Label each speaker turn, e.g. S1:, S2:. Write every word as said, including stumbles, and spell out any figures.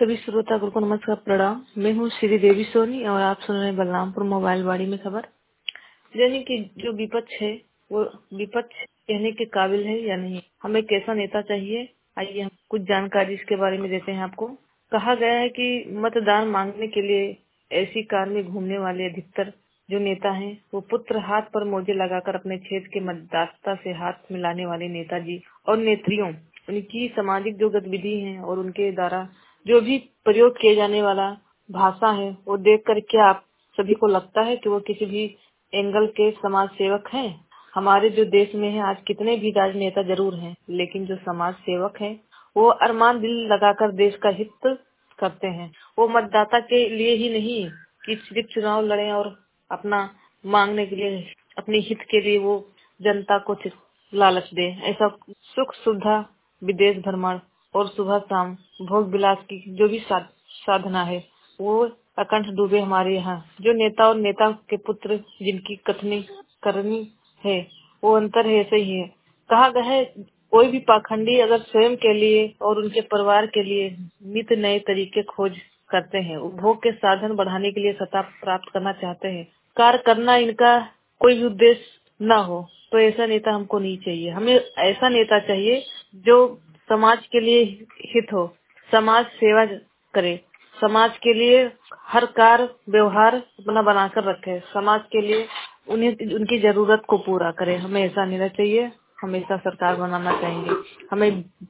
S1: सभी श्रोतागण को नमस्कार प्रणाम। मैं हूँ श्री देवी सोनी और आप सुन रहे हैं बलरामपुर मोबाइल वाड़ी में खबर। यानी कि जो विपक्ष है वो विपक्ष कहने के काबिल है या नहीं, हमें कैसा नेता चाहिए, आइए हम कुछ जानकारी इसके बारे में देते हैं आपको। कहा गया है कि मतदान मांगने के लिए ऐसी कार में घूमने वाले अधिकतर जो नेता हैं वो पुत्र हाथ पर मोजे लगाकर अपने क्षेत्र के मतदाता से हाथ मिलाने वाले नेताजी और नेत्रियों, उनकी सामाजिक जो गतिविधि है और उनके द्वारा जो भी प्रयोग किए जाने वाला भाषा है वो देख कर क्या आप सभी को लगता है कि वो किसी भी एंगल के समाज सेवक हैं। हमारे जो देश में है आज कितने भी राजनेता जरूर हैं, लेकिन जो समाज सेवक हैं वो अरमान दिल लगाकर देश का हित करते हैं। वो मतदाता के लिए ही नहीं कि सिर्फ चुनाव लड़े और अपना मांगने के लिए, अपने हित के लिए वो जनता को लालच दे। ऐसा सुख सुविधा, विदेश भ्रमण और सुबह शाम भोग विलास की जो भी सा, साधना है वो अकंठ डूबे हमारे यहाँ। जो नेता और नेता के पुत्र जिनकी कथनी करनी है वो अंतर है, ऐसे ही है। कहा गया है कोई भी पाखंडी अगर स्वयं के लिए और उनके परिवार के लिए नित नए तरीके खोज करते हैं, उपभोग के साधन बढ़ाने के लिए सत्ता प्राप्त करना चाहते हैं, कार्य करना इनका कोई भी उद्देश्य न हो, तो ऐसा नेता हमको नहीं चाहिए। हमें ऐसा नेता चाहिए जो समाज के लिए हित हो, समाज सेवा करे, समाज के लिए हर कार्य व्यवहार अपना बनाकर रखे, समाज के लिए उन्हें उनकी जरूरत को पूरा करे। हमें ऐसा नेता चाहिए, हमेशा सरकार बनाना चाहेंगे। हमें